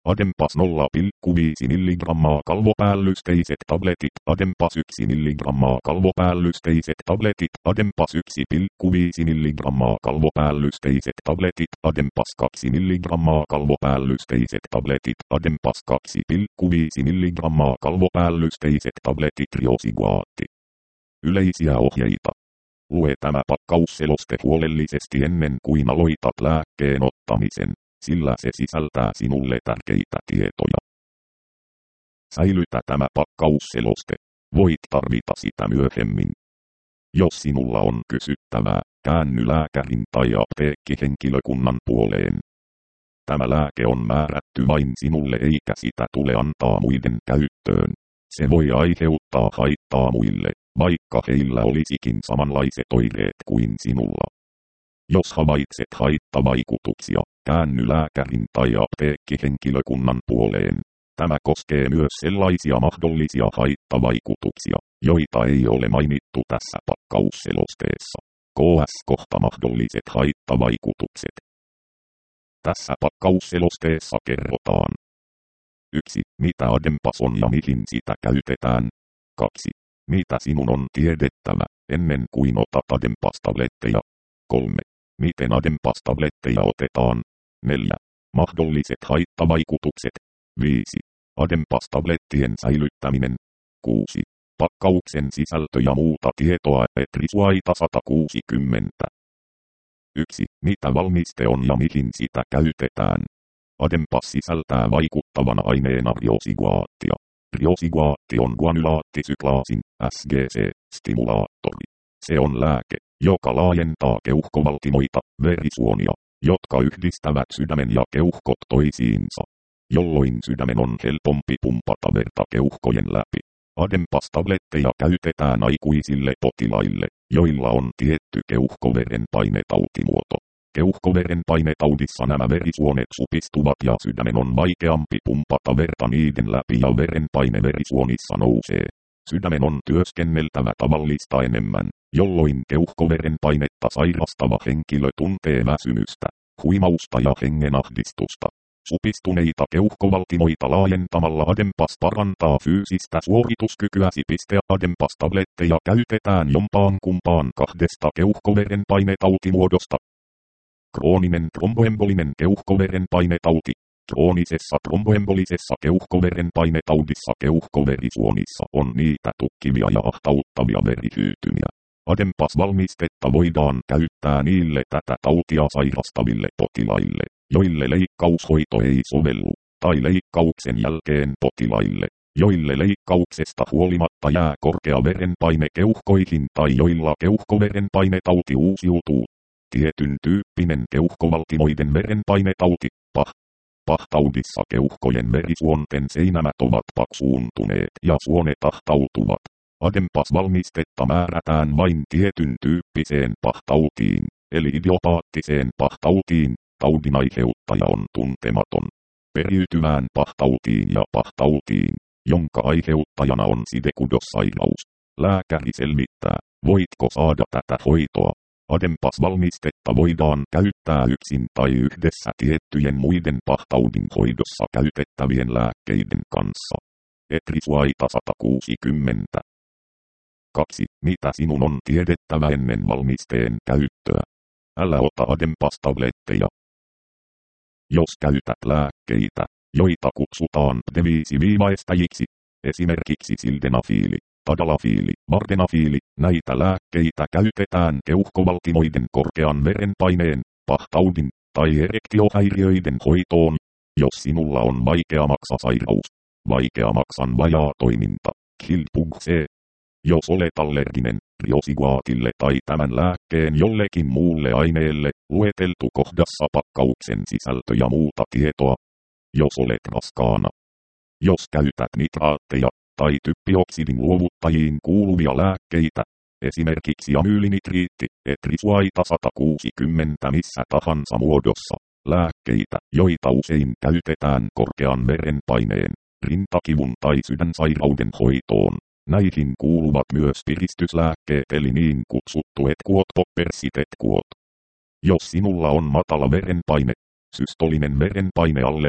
Adempas 0,5 milligrammaa kalvopäällysteiset tabletit. Adempas 1 milligrammaa kalvopäällysteiset tabletit. Adempas 1,5 milligrammaa kalvopäällysteiset tabletit. Adempas 2 milligrammaa kalvopäällysteiset tabletit. Adempas 2,5 milligrammaa kalvopäällysteiset tabletit. Riosiguaatti. Yleisiä ohjeita. Lue tämä pakkausseloste huolellisesti ennen kuin aloitat lääkkeen ottamisen, sillä se sisältää sinulle tärkeitä tietoja. Säilytä tämä pakkausseloste. Voit tarvita sitä myöhemmin. Jos sinulla on kysyttävää, käänny lääkärin tai apteekkihenkilökunnan puoleen. Tämä lääke on määrätty vain sinulle eikä sitä tule antaa muiden käyttöön. Se voi aiheuttaa haittaa muille, vaikka heillä olisikin samanlaiset oireet kuin sinulla. Jos havaitset haittavaikutuksia, käänny lääkärin tai apteekkihenkilökunnan puoleen. Tämä koskee myös sellaisia mahdollisia haittavaikutuksia, joita ei ole mainittu tässä pakkausselosteessa. KS-kohta mahdolliset haittavaikutukset. Tässä pakkausselosteessa kerrotaan. 1. Mitä Adempas on ja mihin sitä käytetään. 2. Mitä sinun on tiedettävä, ennen kuin otat Adempas-tabletteja. 3. Miten Adempas-tabletteja otetaan. 4. Mahdolliset haittavaikutukset. 5. Adempas-tablettien säilyttäminen. 6. Pakkauksen sisältö ja muuta tietoa Etrisuaita 160. 1. Mitä valmiste on ja mihin sitä käytetään. Adempas sisältää vaikuttavana aineena riosiguaattia. Riosiguaatti on guanylaattisyklaasin, SGC-stimulaattori. Se on lääke, joka laajentaa keuhkovaltimoita, verisuonia, jotka yhdistävät sydämen ja keuhkot toisiinsa, jolloin sydämen on helpompi pumpata verta keuhkojen läpi. Adempas-tabletteja käytetään aikuisille potilaille, joilla on tietty keuhkoverenpainetautimuoto. Keuhkoverenpainetaudissa nämä verisuonet supistuvat ja sydämen on vaikeampi pumpata verta niiden läpi ja verenpaine verisuonissa nousee. Sydämen on työskenneltävä tavallista enemmän, jolloin keuhkoverenpainetta sairastava henkilö tuntee väsymystä, huimausta ja hengenahdistusta. Supistuneita keuhkovaltimoita laajentamalla Adempas parantaa fyysistä suorituskykyäsi. Adempas-tabletteja käytetään jompaan kumpaan kahdesta keuhkoverenpainetautimuodosta. Krooninen tromboembolinen keuhkoverenpainetauti. Kroonisessa tromboembolisessa keuhkoverenpainetaudissa keuhkoverisuonissa on niitä tukkivia ja ahtauttavia verihyytymiä. Adempas-valmistetta voidaan käyttää niille tätä tautia sairastaville potilaille, joille leikkaushoito ei sovellu, tai leikkauksen jälkeen potilaille, joille leikkauksesta huolimatta jää korkea verenpaine keuhkoihin tai joilla keuhkoverenpainetauti uusiutuu. Tietyn tyyppinen keuhkovaltimoiden verenpainetauti, PAH-taudissa keuhkojen verisuonten seinämät ovat paksuuntuneet ja suonet ahtautuvat. Adempas-valmistetta määrätään vain tietyn tyyppiseen PAH-tautiin, eli idiopaattiseen PAH-tautiin. Taudin aiheuttaja on tuntematon. Periytyvään PAH-tautiin ja PAH-tautiin, jonka aiheuttajana on sidekudossairaus. Lääkäri selvittää, voitko saada tätä hoitoa. Adempas-valmistetta voidaan käyttää yksin tai yhdessä tiettyjen muiden PAH-taudin hoidossa käytettävien lääkkeiden kanssa. Etrisuaita 160. 2. Mitä sinun on tiedettävä ennen valmisteen käyttöä? Älä ota Adempas-tabletteja. Jos käytät lääkkeitä, joita kutsutaan deviisiviivaestäjiksi, esimerkiksi sildenafiili, tadalafiili, vardenafiili, näitä lääkkeitä käytetään keuhkovaltimoiden korkean verenpaineen, PAH-taudin tai erektiohäiriöiden hoitoon, jos sinulla on vaikeamaksasairaus, vaikeamaksan vajaatoiminta, KILPUG-C. Jos olet allerginen riosiguaatille tai tämän lääkkeen jollekin muulle aineelle, lueteltu kohdassa pakkauksen sisältö ja muuta tietoa. Jos olet raskaana. Jos käytät nitraatteja tai typpioksidin luovuttajiin kuuluvia lääkkeitä, esimerkiksi amyylinitriitti, Etrisuaita 160 missä tahansa muodossa, lääkkeitä, joita usein käytetään korkean verenpaineen, rintakivun tai sydänsairauden hoitoon. Näihin kuuluvat myös piristyslääkkeet eli niin kutsuttu etkuot poppersit etkuot. Jos sinulla on matala verenpaine, Systolinen verenpaine alle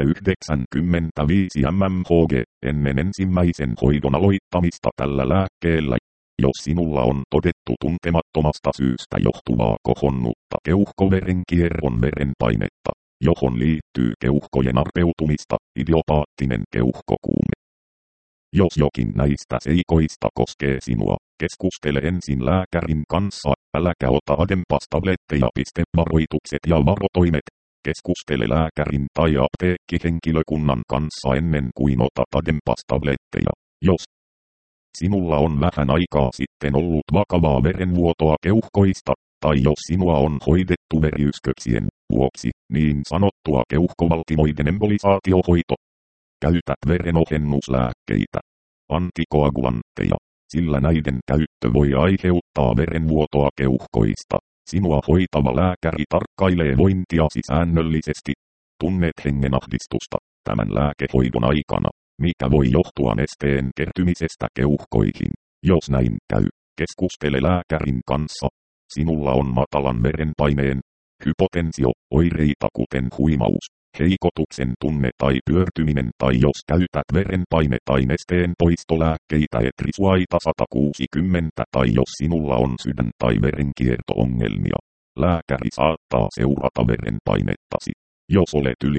95 mmHg ennen ensimmäisen hoidon aloittamista tällä lääkkeellä. Jos sinulla on todettu tuntemattomasta syystä johtuvaa kohonnutta keuhkoverenkierron verenpainetta, johon liittyy keuhkojen arpeutumista, idiopaattinen keuhkokuume. Jos jokin näistä seikoista koskee sinua, keskustele ensin lääkärin kanssa, äläkä ota Adempas-tabletteja. Varoitukset ja varotoimet. Keskustele lääkärin tai apteekkihenkilökunnan kanssa ennen kuin otat Adempas-tabletteja. Jos sinulla on vähän aikaa sitten ollut vakavaa verenvuotoa keuhkoista, tai jos sinua on hoidettu veriysköksien vuoksi, niin sanottua keuhkovaltimoiden embolisaatiohoito. Käytät verenohennuslääkkeitä, antikoagulantteja, sillä näiden käyttö voi aiheuttaa verenvuotoa keuhkoista. Sinua hoitava lääkäri tarkkailee vointiasi säännöllisesti. Tunnet hengenahdistusta tämän lääkehoidon aikana, mikä voi johtua nesteen kertymisestä keuhkoihin. Jos näin käy, keskustele lääkärin kanssa. Sinulla on matalan verenpaineen, hypotensio, oireita kuten huimaus, heikotuksen tunne tai pyörtyminen, tai jos käytät verenpaine- tai nesteen poistolääkkeitä etrisuaita 160, tai jos sinulla on sydän- tai verenkierto-ongelmia, lääkäri saattaa seurata verenpainettasi. Jos olet yli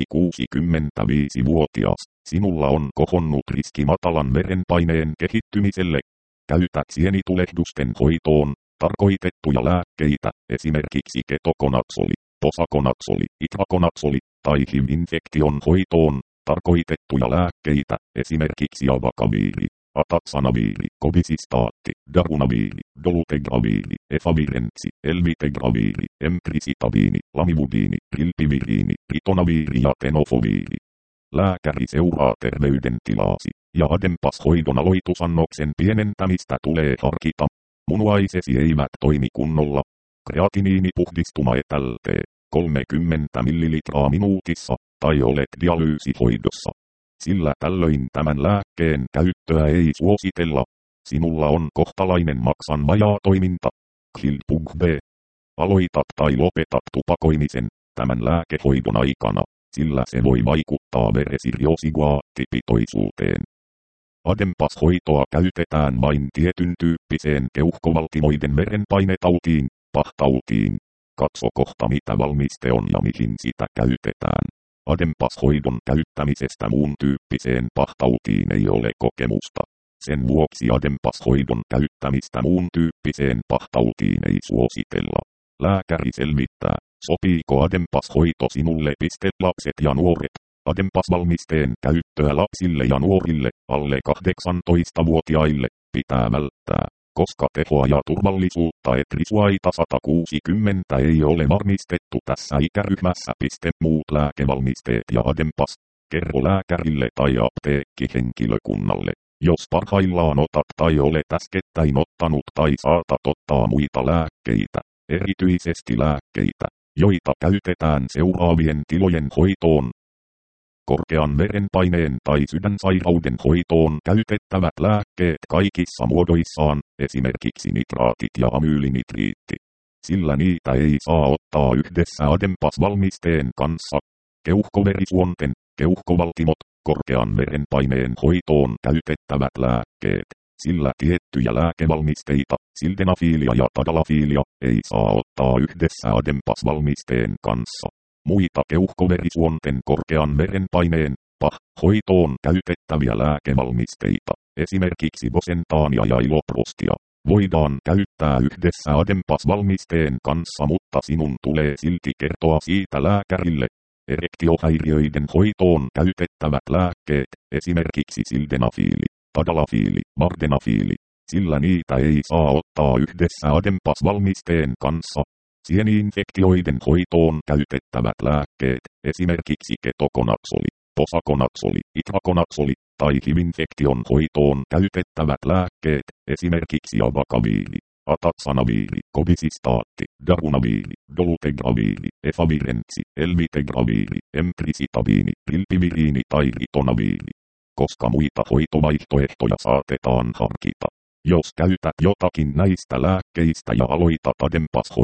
65-vuotias, sinulla on kohonnut riski matalan verenpaineen kehittymiselle. Käytät sienitulehdusten hoitoon tarkoitettuja lääkkeitä, esimerkiksi ketokonatsoli, posakonatsoli, itrakonatsoli, tai HIV-infektion hoitoon tarkoitettuja lääkkeitä, esimerkiksi abakaviiri, ataksanaviiri, kovisistaatti, darunaviiri, dolutegraviiri, efavirentsi, elvitegraviiri, emprisitaviini, lamivudiini, rilpiviriini, ritonaviiri ja tenofoviiri. Lääkäri seuraa terveydentilaasi, ja Adempas-hoidon aloitusannoksen pienentämistä tulee harkita. Munuaisesi eivät toimi kunnolla. Kreatiniinipuhdistuma etälte 30 ml minuutissa, tai olet dialyysihoidossa. Sillä tällöin tämän lääkkeen käyttöä ei suositella. Sinulla on kohtalainen maksan vajaatoiminta. Hilpug B. Aloitat tai lopetat tupakoimisen tämän lääkehoidon aikana, sillä se voi vaikuttaa veresi riosigaattipitoisuuteen. Adempas-hoitoa käytetään vain tietyn tyyppiseen keuhkovaltimoiden verenpainetautiin, PAH-tautiin. Katso kohta mitä valmiste on ja mihin sitä käytetään. Adempas-hoidon käyttämisestä muun tyyppiseen PAH-tautiin ei ole kokemusta. Sen vuoksi Adempas-hoidon käyttämistä muun tyyppiseen PAH-tautiin ei suositella. Lääkäri selvittää, sopiiko Adempas-hoito sinulle. Lapset ja nuoret. Adempas-valmisteen käyttöä lapsille ja nuorille, alle 18-vuotiaille, pitää välttää, koska tehoa ja turvallisuutta etrisuaita 160 ei ole varmistettu tässä ikäryhmässä. Muut lääkevalmisteet ja Adempas. Kerro lääkärille tai apteekkihenkilökunnalle, jos parhaillaan otat tai olet äskettäin ottanut tai saatat ottaa muita lääkkeitä, erityisesti lääkkeitä, joita käytetään seuraavien tilojen hoitoon. Korkean verenpaineen tai sydänsairauden hoitoon käytettävät lääkkeet kaikissa muodoissaan, esimerkiksi nitraatit ja amyylinitriitti. Sillä niitä ei saa ottaa yhdessä Adempas-valmisteen kanssa. Keuhkoverisuonten, keuhkovaltimot, korkean verenpaineen hoitoon käytettävät lääkkeet. Sillä tiettyjä lääkevalmisteita, sildenafiilia ja tadalafiilia, ei saa ottaa yhdessä Adempas-valmisteen kanssa. Muita keuhkoverisuonten korkean verenpaineen, PAH-hoitoon käytettäviä lääkevalmisteita, esimerkiksi bosentaania ja iloprostia, voidaan käyttää yhdessä Adempas-valmisteen kanssa, mutta sinun tulee silti kertoa siitä lääkärille. Erektiohäiriöiden hoitoon käytettävät lääkkeet, esimerkiksi sildenafiili, tadalafiili, vardenafiili, sillä niitä ei saa ottaa yhdessä Adempas-valmisteen kanssa. Sieni-infektioiden hoitoon käytettävät lääkkeet, esimerkiksi ketokonatsoli, posakonatsoli, itrakonatsoli, tai HIV-infektion hoitoon käytettävät lääkkeet, esimerkiksi abakaviiri, ataksanaviiri, kovisistaatti, darunaviiri, dolutegraviiri, efavirentsi, elvitegraviiri, emprisitaviini, rilpiviriini tai ritonaviiri. Koska muita hoitovaihtoehtoja saatetaan harkita. Jos käytät jotakin näistä lääkkeistä ja aloitat Adempas-hoidon,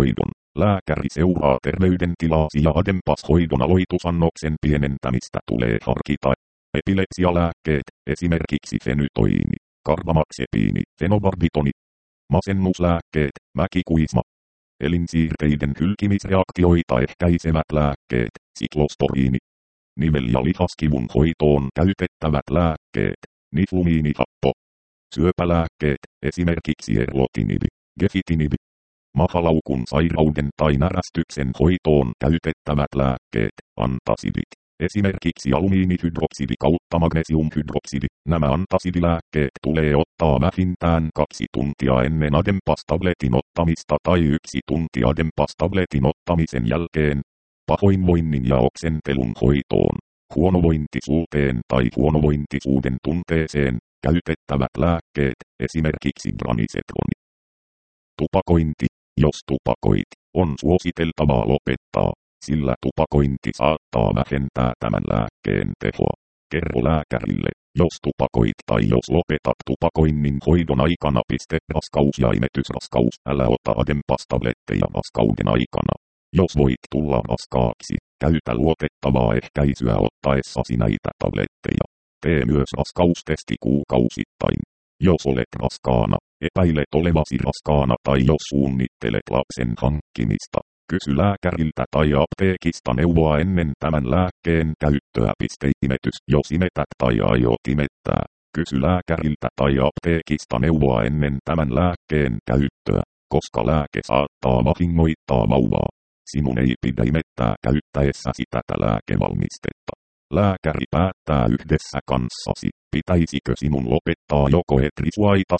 Lääkäri seuraa terveydentilasi ja Adempas-hoidon aloitusannoksen pienentämistä tulee harkita. Epilepsialääkkeet, esimerkiksi fenytoiini, karbamaxepiini, fenobarbitoni. Masennuslääkkeet, mäkikuisma. Elinsiirteiden hylkimisreaktioita ehkäisevät lääkkeet, siklostoriini. Nivel- ja lihaskivun hoitoon käytettävät lääkkeet, niflumiinihappo. Syöpälääkkeet, esimerkiksi erlotinidi, gefitinidi. Mahalaukun sairauden tai närästyksen hoitoon käytettävät lääkkeet, antasidit. Esimerkiksi alumiinihydroksidi kautta magnesiumhydroksidi. Nämä antasidilääkkeet tulee ottaa vähintään 2 tuntia ennen Adempas-tabletin ottamista tai 1 tunti Adempas-tabletin ottamisen jälkeen. Pahoinvoinnin ja oksentelun hoitoon, huonovointisuuteen tai huonovointisuuden tunteeseen käytettävät lääkkeet, esimerkiksi granisetroni. Tupakointi. Jos tupakoit, on suositeltavaa lopettaa, sillä tupakointi saattaa vähentää tämän lääkkeen tehoa. Kerro lääkärille, jos tupakoit tai jos lopetat tupakoinnin hoidon aikana. Raskaus ja imetysraskaus. Älä ota Adempas-tabletteja raskauden aikana. Jos voit tulla raskaaksi, käytä luotettavaa ehkäisyä ottaessasi näitä tabletteja. Tee myös raskaustesti kuukausittain. Jos olet raskaana, epäilet olevasi raskaana tai jos suunnittelet lapsen hankkimista, kysy lääkäriltä tai apteekista neuvoa ennen tämän lääkkeen käyttöä. Imetys. Jos imetät tai aiot imettää, kysy lääkäriltä tai apteekista neuvoa ennen tämän lääkkeen käyttöä, koska lääke saattaa vahingoittaa vauvaa. Sinun ei pidä imettää käyttäessäsi tätä lääkevalmistetta. Lääkäri päättää yhdessä kanssasi, pitäisikö sinun lopettaa joko etrisuaita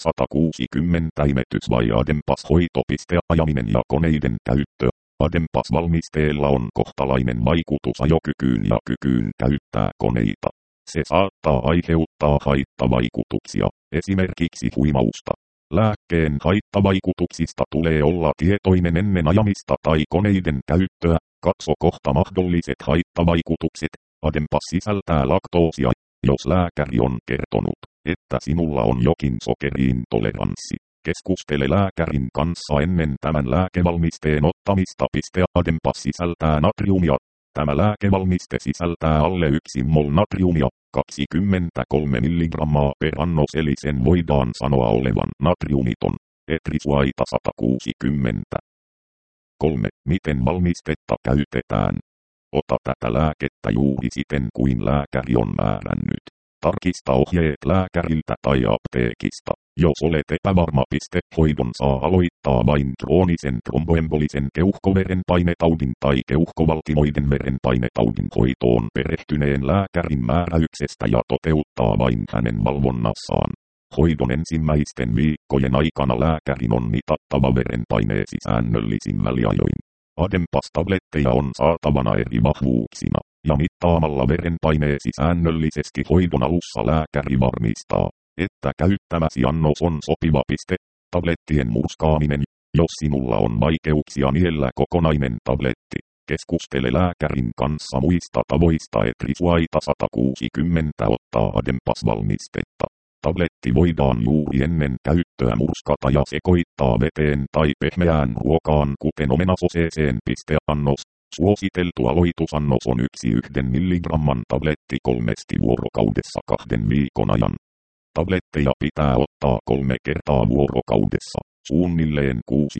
160 imetys vai Adempas-hoito. Ajaminen ja koneiden käyttö. Adempas-valmisteella on kohtalainen vaikutus ajokykyyn ja kykyyn käyttää koneita. Se saattaa aiheuttaa haittavaikutuksia, esimerkiksi huimausta. Lääkkeen haittavaikutuksista tulee olla tietoinen ennen ajamista tai koneiden käyttöä. Katso kohta mahdolliset haittavaikutukset. Adempas sisältää laktoosia. Jos lääkäri on kertonut, että sinulla on jokin sokeriin toleranssi, keskustele lääkärin kanssa ennen tämän lääkevalmisteen ottamista. Adempas sisältää natriumia. Tämä lääkevalmiste sisältää alle 1 mol natriumia, 23 mg per annos, eli sen voidaan sanoa olevan natriumiton. Etrisuaita 160. 3. Miten valmistetta käytetään? Ota tätä lääkettä juuri siten kuin lääkäri on määrännyt. Tarkista ohjeet lääkäriltä tai apteekista. Jos olet epävarma, hoidon saa aloittaa vain kroonisen tromboembolisen keuhkoverenpainetaudin tai keuhkovaltimoiden verenpainetaudin hoitoon perehtyneen lääkärin määräyksestä ja toteuttaa vain hänen valvonnassaan. Hoidon ensimmäisten viikkojen aikana lääkärin on mitattava verenpaineesi säännöllisin väliajoin. Adempas-tabletteja on saatavana eri vahvuuksina, ja mittaamalla verenpaineesi säännöllisesti hoidon alussa lääkäri varmistaa, että käyttämäsi annos on sopiva. Tablettien murskaaminen. Jos sinulla on vaikeuksia niellä kokonainen tabletti, keskustele lääkärin kanssa muista tavoista. Etrisuaita 160 ottaa Adempas-valmistetta. Tabletti voidaan juuri ennen käyttöä murskata ja sekoittaa veteen tai pehmeään ruokaan, kuten omenasoseeseen. Annos. Suositeltu aloitusannos on 1 milligramman tabletti 3 vuorokaudessa 2 viikon ajan. Tabletteja pitää ottaa 3 kertaa vuorokaudessa, suunnilleen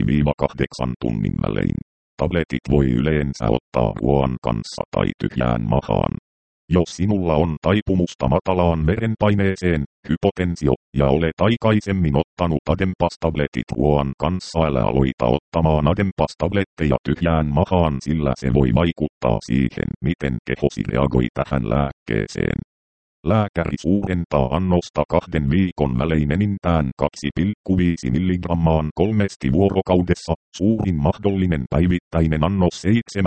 6-8 tunnin välein. Tabletit voi yleensä ottaa ruoan kanssa tai tyhjään mahaan. Jos sinulla on taipumusta matalaan verenpaineeseen, hypotensio, ja olet aikaisemmin ottanut Adempas-tabletit ruoan kanssa, älä aloita ottamaan Adempas-tabletteja tyhjään mahaan, sillä se voi vaikuttaa siihen, miten kehosi reagoi tähän lääkkeeseen. Lääkäri suurentaa annosta 2 viikon välein enintään 2,5 milligrammaan 3 vuorokaudessa, suurin mahdollinen päivittäinen annos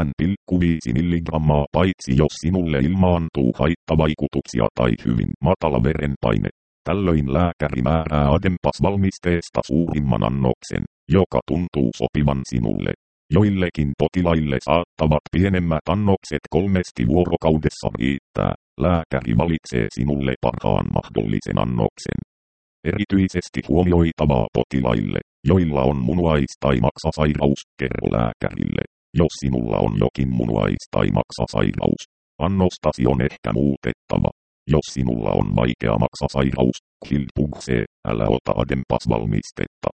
7,5 milligrammaa, paitsi jos sinulle ilmaantuu haittavaikutuksia tai hyvin matala verenpaine. Tällöin lääkäri määrää Adempas-valmisteesta suurimman annoksen, joka tuntuu sopivan sinulle. Joillekin potilaille saattavat pienemmät annokset 3 vuorokaudessa riittää. Lääkäri valitsee sinulle parhaan mahdollisen annoksen. Erityisesti huomioitavaa potilaille, joilla on munuais- tai maksasairaus, kerro lääkärille. Jos sinulla on jokin munuais- tai maksasairaus, annostasi on ehkä muutettava. Jos sinulla on vaikea maksasairaus, Khilpughse, älä ota Adempas-valmistetta.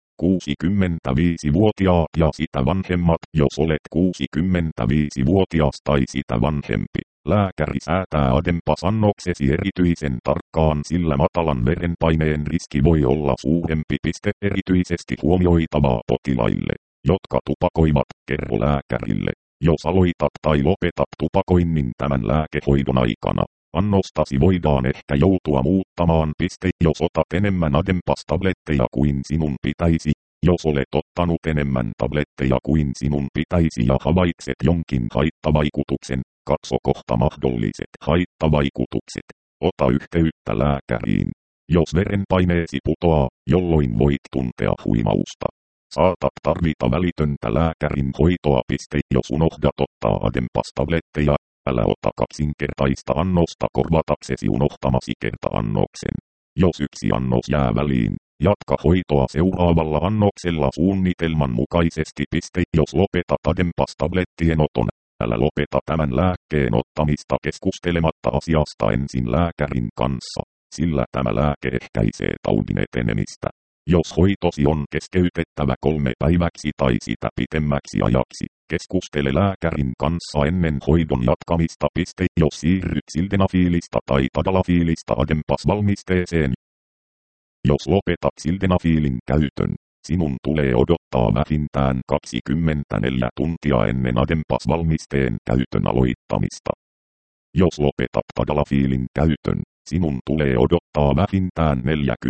65-vuotiaat ja sitä vanhemmat, jos olet 65-vuotias tai sitä vanhempi. Lääkäri säätää Adempas-annoksesi erityisen tarkkaan, sillä matalan verenpaineen riski voi olla suurempi. Erityisesti huomioitavaa potilaille, jotka tupakoivat, kerro lääkärille. Jos aloitat tai lopetat tupakoinnin tämän lääkehoidon aikana, annostasi voidaan ehkä joutua muuttamaan. Jos otat enemmän Adempas-tabletteja kuin sinun pitäisi, jos olet ottanut enemmän tabletteja kuin sinun pitäisi ja havaitset jonkin haittavaikutuksen, katso kohta mahdolliset haittavaikutukset. Ota yhteyttä lääkäriin. Jos verenpaineesi putoaa, jolloin voit tuntea huimausta, saatat tarvita välitöntä lääkärin hoitoa. Jos unohdat ottaa Adempas-tabletteja, älä ota kaksinkertaista annosta korvataksesi unohtamasi kerta-annoksen. Jos yksi annos jää väliin, jatka hoitoa seuraavalla annoksella suunnitelman mukaisesti. Jos lopetat Adempas-tablettien oton, älä lopeta tämän lääkkeen ottamista keskustelematta asiasta ensin lääkärin kanssa, sillä tämä lääke ehkäisee taudin etenemistä. Jos hoitosi on keskeytettävä 3 päiväksi tai sitä pitemmäksi ajaksi, keskustele lääkärin kanssa ennen hoidon jatkamista. Jos siirryt sildenafiilista tai tadalafiilista Adempas-valmisteeseen. Jos lopetat sildenafiilin käytön, sinun tulee odottaa vähintään 24 tuntia ennen Adempas-valmisteen käytön aloittamista. Jos lopetat tadalafiilin käytön, sinun tulee odottaa vähintään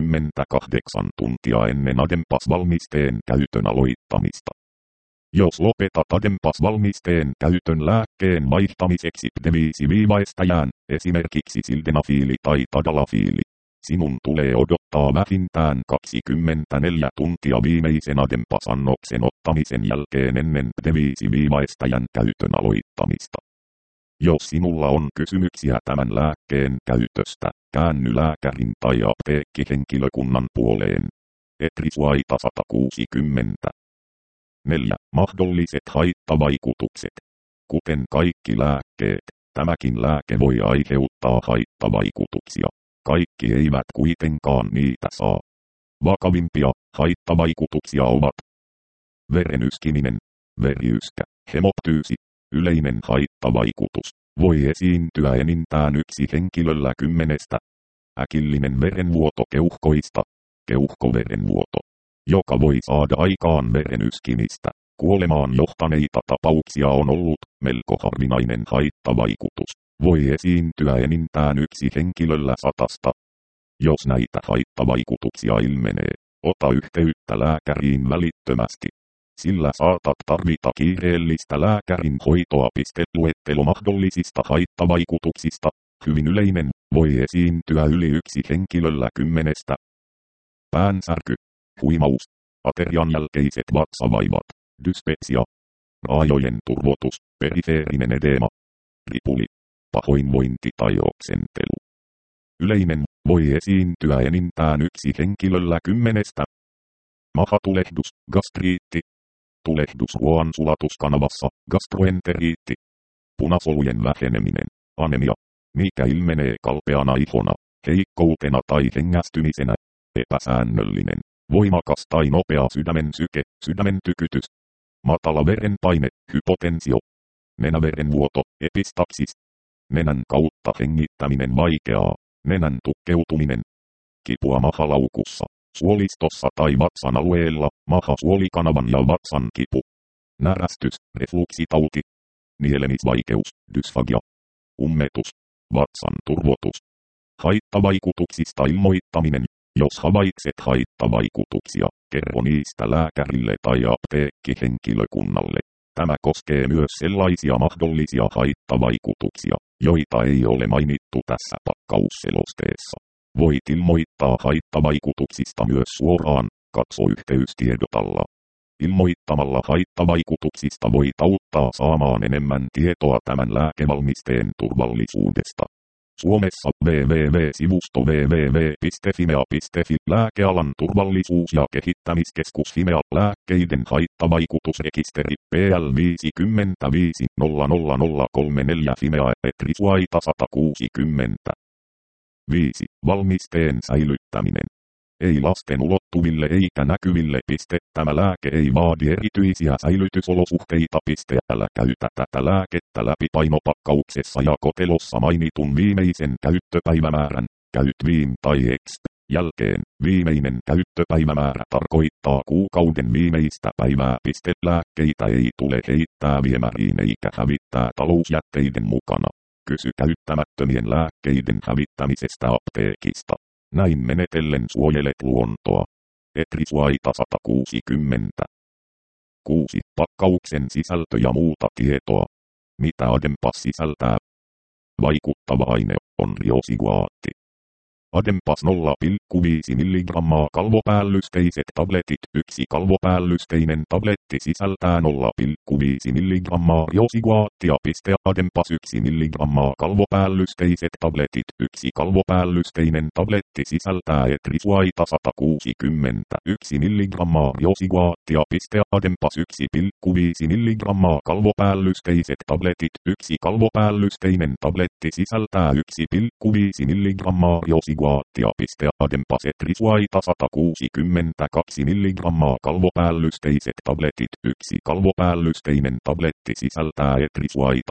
48 tuntia ennen Adempas-valmisteen käytön aloittamista. Jos lopetat Adempas-valmisteen käytön lääkkeen vaihtamiseksi deviisiviivaistajään, esimerkiksi sildenafiili tai tadalafiili, sinun tulee odottaa vähintään 24 tuntia viimeisen Adempas-annoksen ottamisen jälkeen ennen deviisiviivaistajan käytön aloittamista. Jos sinulla on kysymyksiä tämän lääkkeen käytöstä, käänny lääkärin tai apteekkihenkilökunnan puoleen. Etrisuaita 160. 4. Mahdolliset haittavaikutukset. Kuten kaikki lääkkeet, tämäkin lääke voi aiheuttaa haittavaikutuksia. Kaikki eivät kuitenkaan niitä saa. Vakavimpia haittavaikutuksia ovat veren yskiminen, veriyskä, hemoptyysi. Yleinen haittavaikutus voi esiintyä enintään yksi henkilöllä 10. Äkillinen verenvuoto keuhkoista, keuhkoverenvuoto, joka voi saada aikaan veren yskimistä. Kuolemaan johtaneita tapauksia on ollut. Melko harvinainen haittavaikutus voi esiintyä enintään yksi henkilöllä 100. Jos näitä haittavaikutuksia ilmenee, ota yhteyttä lääkäriin välittömästi, sillä saatat tarvita kiireellistä lääkärin hoitoa. Luettelo mahdollisista haittavaikutuksista. Hyvin yleinen, voi esiintyä yli yksi henkilöllä 10. Päänsärky, huimaus, aterian jälkeiset vatsavaivat, dyspepsia, raajojen turvotus, perifeerinen edeema, ripuli, pahoinvointi tai oksentelu. Yleinen, voi esiintyä enintään yksi henkilöllä 10. Mahatulehdus, gastriitti, tulehdus ruoansulatuskanavassa, gastroenteriitti, punasolujen väheneminen, anemia, mikä ilmenee kalpeana ihona, heikkoutena tai hengästymisenä, epäsäännöllinen, voimakas tai nopea sydämen syke, sydämen tykytys, matala verenpaine, hypotensio, nenäverenvuoto, epistaxis, nenän kautta hengittäminen vaikeaa, nenän tukkeutuminen, kipua mahalaukussa, suolistossa tai vatsan alueella, mahasuolikanavan ja vatsan kipu, närästys, refluksitauti, nielemisvaikeus, dysfagia, ummetus, vatsan turvotus. Haittavaikutuksista ilmoittaminen. Jos havaitset haittavaikutuksia, kerro niistä lääkärille tai apteekkihenkilökunnalle. Tämä koskee myös sellaisia mahdollisia haittavaikutuksia, joita ei ole mainittu tässä pakkausselosteessa. Voit ilmoittaa haittavaikutuksista myös suoraan, katso yhteystiedot alla. Ilmoittamalla haittavaikutuksista voit auttaa saamaan enemmän tietoa tämän lääkevalmisteen turvallisuudesta. Suomessa www.sivusto www.fimea.fi Lääkealan turvallisuus- ja kehittämiskeskus Fimea lääkkeiden haittavaikutusrekisteri PL 55 Fimea Etrisuaita 160. 5. Valmisteen säilyttäminen. Ei lasten ulottuville eikä näkyville. Tämä lääke ei vaadi erityisiä säilytysolosuhteita. Älä käytä tätä lääkettä läpi painopakkauksessa ja kotelossa mainitun viimeisen käyttöpäivämäärän, käyt viim tai exp. Jälkeen viimeinen käyttöpäivämäärä tarkoittaa kuukauden viimeistä päivää. Lääkkeitä ei tule heittää viemäriin eikä hävittää talousjätteiden mukana. Kysy käyttämättömien lääkkeiden hävittämisestä apteekista. Näin menetellen suojelet luontoa. Etrisuaita 160. 6. Pakkauksen sisältö ja muuta tietoa. Mitä Adempas sisältää? Vaikuttava aine on riosiguaatti. Adempas 0,5 mg kalvopäällysteiset tabletit. 1 kalvopäällysteinen tabletti sisältää 0,5 mg riosiguaattia. Adempas 1 mg kalvopäällysteiset tabletit. 1 kalvopäällysteinen tabletti sisältää etrisuaita 160. 1 mg riosiguaattia. Adempas 1,5 mg kalvopäällysteiset tabletit. 1 kalvopäällysteinen tabletti sisältää 1,5 mg riosiguaattia. Adempas etrisuaita 162 mg kalvopäällysteiset tabletit. 1 kalvopäällysteinen tabletti sisältää etrisuaita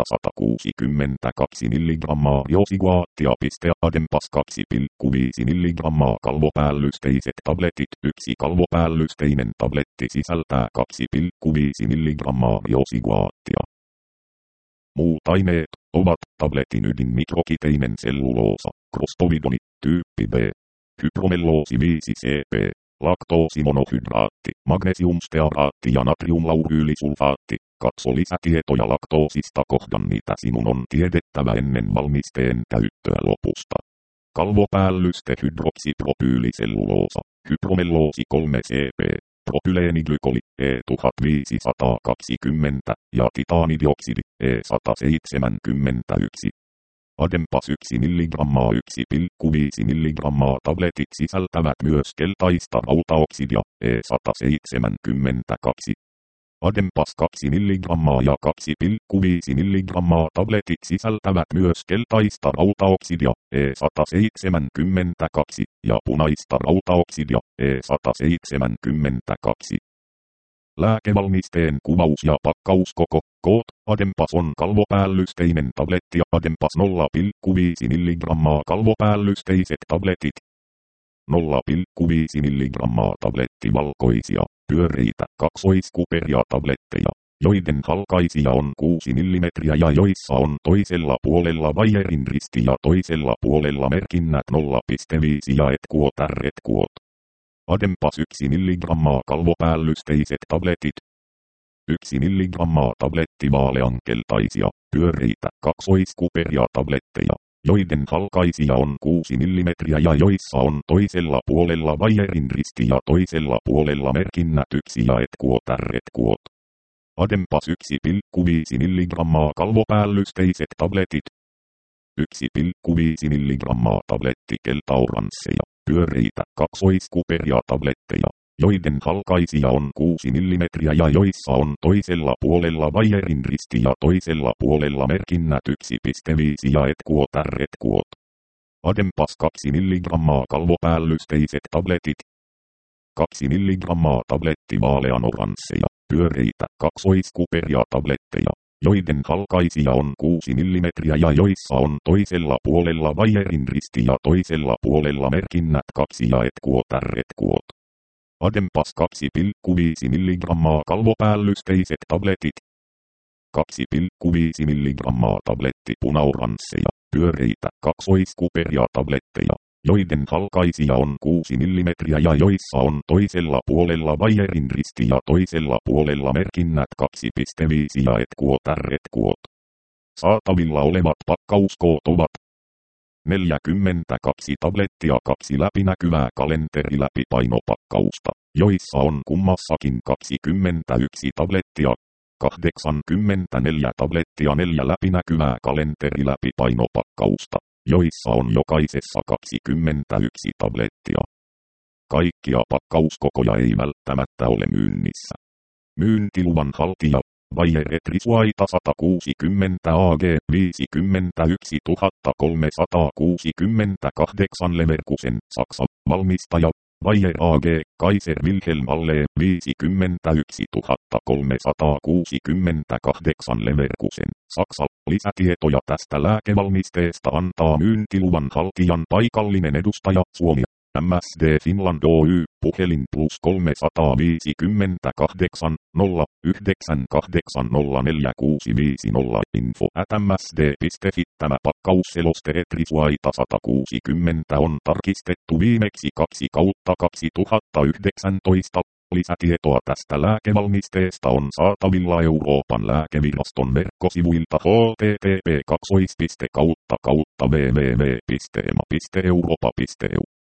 162 mg riosiguaattia. Adempas 2,5 mg kalvopäällysteiset tabletit. 1 kalvopäällysteinen tabletti sisältää 2,5 mg riosiguaattia. Muut aineet ovat tabletin ydinmikrokiteinen selluloosa, krostovidoni, tyyppi B, hypromelloosi 5CP, laktoosimonohydraatti, magnesiumstearaatti ja natriumlauryylisulfaatti. Katso lisätietoja laktoosista kohdan mitä sinun on tiedettävä ennen valmisteen käyttöä lopusta. Kalvopäällyste hydroksipropyyliselluloosa, hypromelloosi 3CP. Propyleeniglycoli E1520 ja titaanidioksidi E171. Adempas 1 mg 1,5 mg tabletit sisältävät myös keltaista rautaoksidia E172. Adempas 2 mg ja 2,5 mg tabletit sisältävät myös keltaista rautaoksidia E172 ja punaista rautaoksidia E172. Lääkevalmisteen kuvaus ja pakkauskoko. Koot. Adempas on kalvopäällysteinen tabletti. Adempas 0,5 mg kalvopäällysteiset tabletit. 0,5 mg tabletti valkoisia, pyöreitä, kaksoiskuperia tabletteja, joiden halkaisija on 6 mm ja joissa on toisella puolella vaijerin risti ja toisella puolella merkinnät 0,5 ja etkuot R-etkuot. Adempas 1 mg kalvopäällysteiset tabletit. 1 mg tabletti vaaleankeltaisia, pyöreitä, kaksoiskuperia tabletteja, joiden halkaisija on 6 mm ja joissa on toisella puolella vaijerin risti ja toisella puolella merkinnät 1 ja etkuot R-etkuot. Adempas 1,5 mg kalvopäällysteiset tabletit. 1,5 mg tabletti keltaoransseja, pyöreitä, kaksoiskuperia tabletteja, joiden halkaisija on 6 mm ja joissa on toisella puolella vaijerin risti ja toisella puolella merkinnät 1,5 ja etkuot R-etkuot. Adempas 2 mg kalvopäällysteiset tabletit. 2 mg tabletti vaaleanoransseja, pyöreitä, kaksoiskuperia tabletteja, joiden halkaisija on 6 mm ja joissa on toisella puolella vaijerin risti ja toisella puolella merkinnät 2 ja etkuot R-etkuot. Adempas 2,5 mg kalvopäällysteiset tabletit. 2,5 mg tabletti punaoransseja, pyöreitä, kaksoiskuperia tabletteja, joiden halkaisija on 6 mm ja joissa on toisella puolella vaijerin risti ja toisella puolella merkinnät 2,5 ja etkuot R-etkuot. Saatavilla olevat pakkauskoot ovat 42 tablettia 2 läpinäkyvää kalenteriläpipainopakkausta, joissa on kummassakin 21 tablettia, 84 tablettia 4 läpinäkyvää kalenteriläpipainopakkausta, joissa on jokaisessa 21 tablettia. Kaikkia pakkauskokoja ei välttämättä ole myynnissä. Myyntiluvan haltija, Bayer Etrisuaita 160 AG 51 368 Leverkusen, Saksa, valmistaja, Bayer AG, Kaiser Wilhelm Alle 51 368 Leverkusen, Saksa. Lisätietoja tästä lääkevalmisteesta antaa myyntiluvan haltijan paikallinen edustaja, Suomi. MSD Finland Oy, puhelin +358 098 04650 info@msd.fi. Tämä pakkausseloste Etrisuaita 160 on tarkistettu viimeksi 2/2019. Lisätietoa tästä lääkevalmisteesta on saatavilla Euroopan lääkeviraston verkkosivuilta http://www.ema.europa.eu